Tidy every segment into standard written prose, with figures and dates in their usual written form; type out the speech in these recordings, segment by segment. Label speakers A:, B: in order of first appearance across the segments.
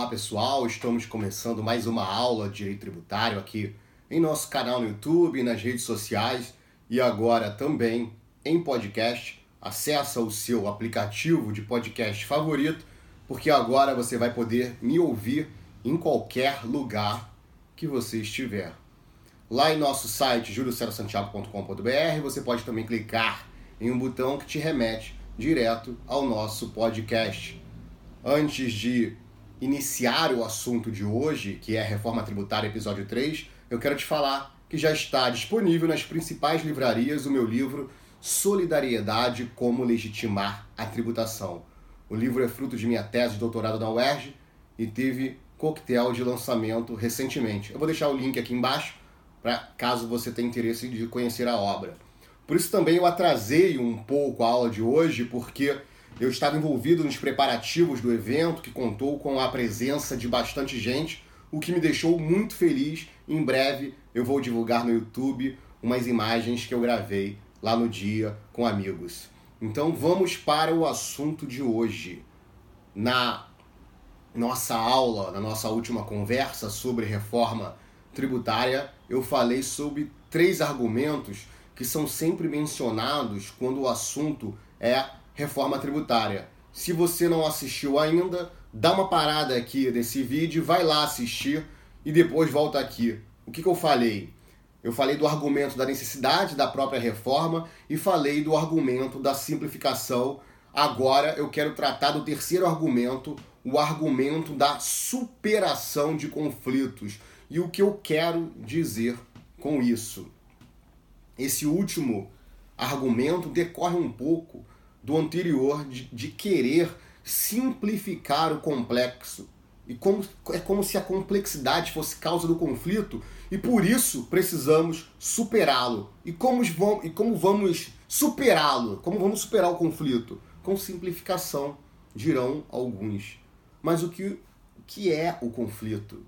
A: pessoal, estamos começando mais uma aula de Direito Tributário aqui em nosso canal no YouTube, nas redes sociais e agora também em podcast. Acessa o seu aplicativo de podcast favorito, porque agora você vai poder me ouvir em qualquer lugar que você estiver. Lá em nosso site juliocerosantiago.com.br você pode também clicar em um botão que te remete direto ao nosso podcast. Antes de iniciar o assunto de hoje, que é a Reforma Tributária episódio 3, eu quero te falar que já está disponível nas principais livrarias o meu livro Solidariedade, Como Legitimar a Tributação. O livro é fruto de minha tese de doutorado na UERJ e teve coquetel de lançamento recentemente. Eu vou deixar o link aqui embaixo, para caso você tenha interesse de conhecer a obra. Por isso também eu atrasei um pouco a aula de hoje, porque eu estava envolvido nos preparativos do evento, que contou com a presença de bastante gente, o que me deixou muito feliz. Em breve eu vou divulgar no YouTube umas imagens que eu gravei lá no dia com amigos. Então vamos para o assunto de hoje. Na nossa aula, na nossa última conversa sobre reforma tributária, eu falei sobre 3 argumentos que são sempre mencionados quando o assunto é reforma tributária. Se você não assistiu ainda, dá uma parada aqui nesse vídeo, vai lá assistir e depois volta aqui. O que eu falei? Eu falei do argumento da necessidade da própria reforma e falei do argumento da simplificação. Agora eu quero tratar do terceiro argumento, o argumento da superação de conflitos. E o que eu quero dizer com isso? Esse último argumento decorre um pouco do anterior, de querer simplificar o complexo. E é como se a complexidade fosse causa do conflito e por isso precisamos superá-lo. E como vamos superá-lo? Como vamos superar o conflito? Com simplificação, dirão alguns. Mas o que é o conflito?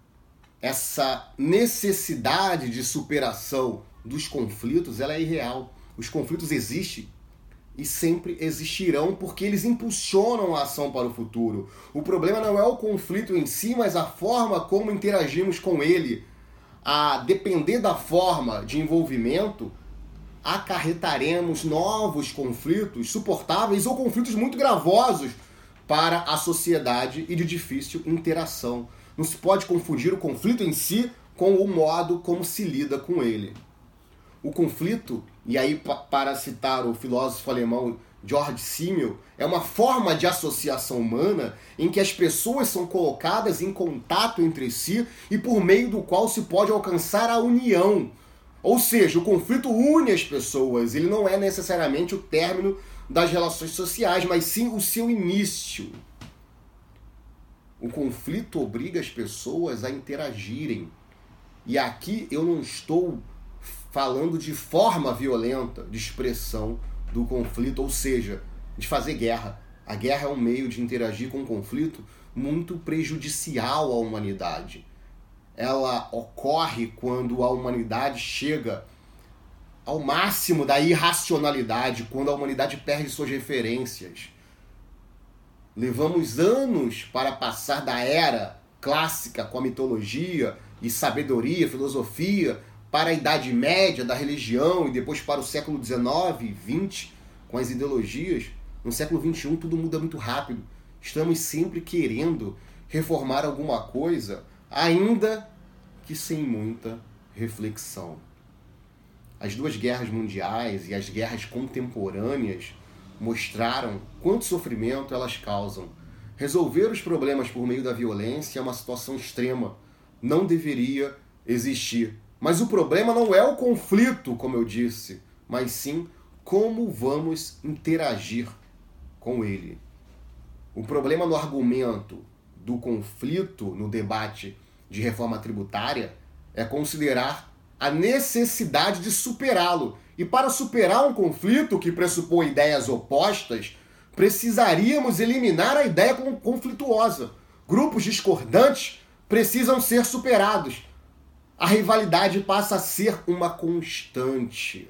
A: Essa necessidade de superação dos conflitos, ela é irreal. Os conflitos existem e sempre existirão porque eles impulsionam a ação para o futuro. O problema não é o conflito em si, mas a forma como interagimos com ele. A depender da forma de envolvimento, acarretaremos novos conflitos suportáveis ou conflitos muito gravosos para a sociedade e de difícil interação. Não se pode confundir o conflito em si com o modo como se lida com ele. O conflito, e aí para citar o filósofo alemão Georg Simmel, é uma forma de associação humana em que as pessoas são colocadas em contato entre si e por meio do qual se pode alcançar a união. Ou seja, o conflito une as pessoas, ele não é necessariamente o término das relações sociais, mas sim o seu início. O conflito obriga as pessoas a interagirem. E aqui eu não estou falando de forma violenta de expressão do conflito, ou seja, de fazer guerra. A guerra é um meio de interagir com o conflito muito prejudicial à humanidade. Ela ocorre quando a humanidade chega ao máximo da irracionalidade, quando a humanidade perde suas referências. Levamos anos para passar da era clássica com a mitologia e sabedoria, filosofia, para a Idade Média da religião e depois para o século XIX e XX com as ideologias. No século XXI tudo muda muito rápido. Estamos sempre querendo reformar alguma coisa, ainda que sem muita reflexão. As 2 guerras mundiais e as guerras contemporâneas mostraram quanto sofrimento elas causam. Resolver os problemas por meio da violência é uma situação extrema. Não deveria existir. Mas o problema não é o conflito, como eu disse, mas sim como vamos interagir com ele. O problema no argumento do conflito no debate de reforma tributária é considerar a necessidade de superá-lo. E para superar um conflito que pressupõe ideias opostas, precisaríamos eliminar a ideia conflituosa. Grupos discordantes precisam ser superados. A rivalidade passa a ser uma constante.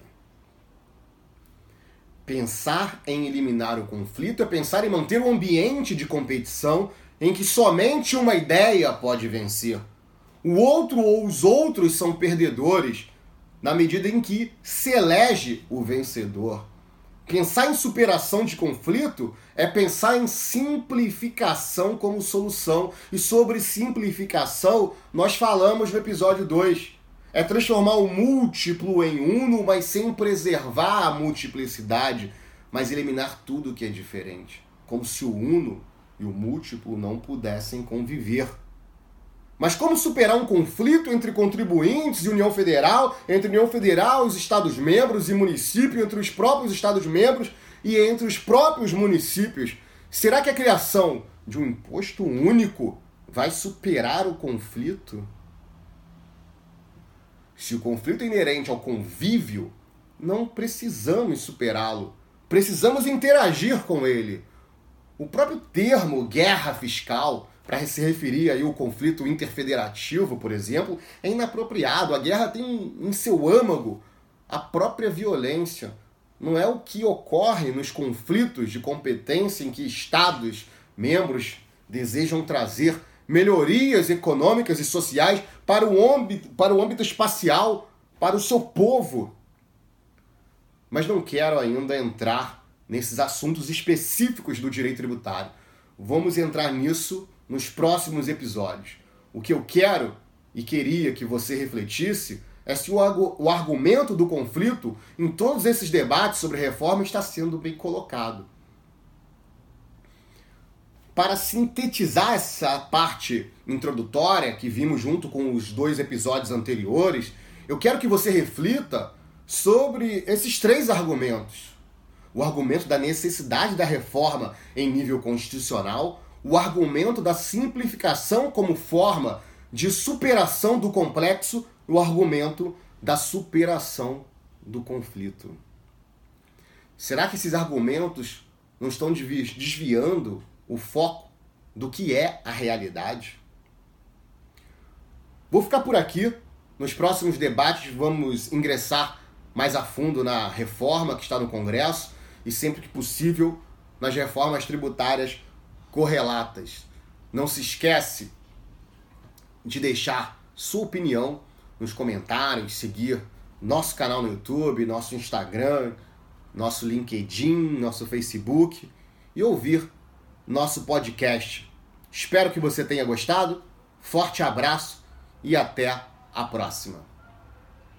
A: Pensar em eliminar o conflito é pensar em manter um ambiente de competição em que somente uma ideia pode vencer. O outro ou os outros são perdedores na medida em que se elege o vencedor. Pensar em superação de conflito é pensar em simplificação como solução. E sobre simplificação, nós falamos no episódio 2. É transformar o múltiplo em uno, mas sem preservar a multiplicidade, mas eliminar tudo que é diferente. Como se o uno e o múltiplo não pudessem conviver. Mas como superar um conflito entre contribuintes e União Federal, entre União Federal, os Estados-membros e município, entre os próprios Estados-membros e entre os próprios municípios? Será que a criação de um imposto único vai superar o conflito? Se o conflito é inerente ao convívio, não precisamos superá-lo. Precisamos interagir com ele. O próprio termo guerra fiscal, para se referir aí ao conflito interfederativo, por exemplo, é inapropriado. A guerra tem em seu âmago a própria violência. Não é o que ocorre nos conflitos de competência em que Estados, membros, desejam trazer melhorias econômicas e sociais para o âmbito espacial, para o seu povo. Mas não quero ainda entrar nesses assuntos específicos do direito tributário. Vamos entrar nisso nos próximos episódios. O que eu quero e queria que você refletisse é se o argumento do conflito em todos esses debates sobre reforma está sendo bem colocado. Para sintetizar essa parte introdutória que vimos junto com os 2 episódios anteriores, eu quero que você reflita sobre esses 3 argumentos. O argumento da necessidade da reforma em nível constitucional, o argumento da simplificação como forma de superação do complexo e o argumento da superação do conflito. Será que esses argumentos não estão desviando o foco do que é a realidade? Vou ficar por aqui. Nos próximos debates vamos ingressar mais a fundo na reforma que está no Congresso e, sempre que possível, nas reformas tributárias correlatas. Não se esquece de deixar sua opinião nos comentários, seguir nosso canal no YouTube, nosso Instagram, nosso LinkedIn, nosso Facebook e ouvir nosso podcast. Espero que você tenha gostado. Forte abraço e até a próxima.